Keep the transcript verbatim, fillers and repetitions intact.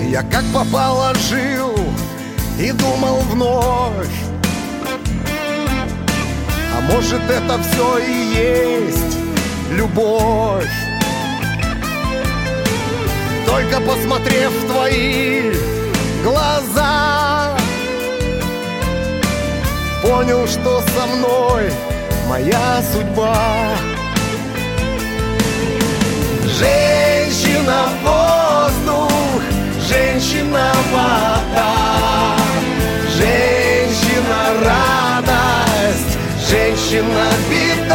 Я как попало жил и думал вновь, а может это все и есть любовь. Только посмотрев в твои глаза, понял, что со мной моя судьба. Женщина воздух, женщина вода, женщина радость, женщина беда.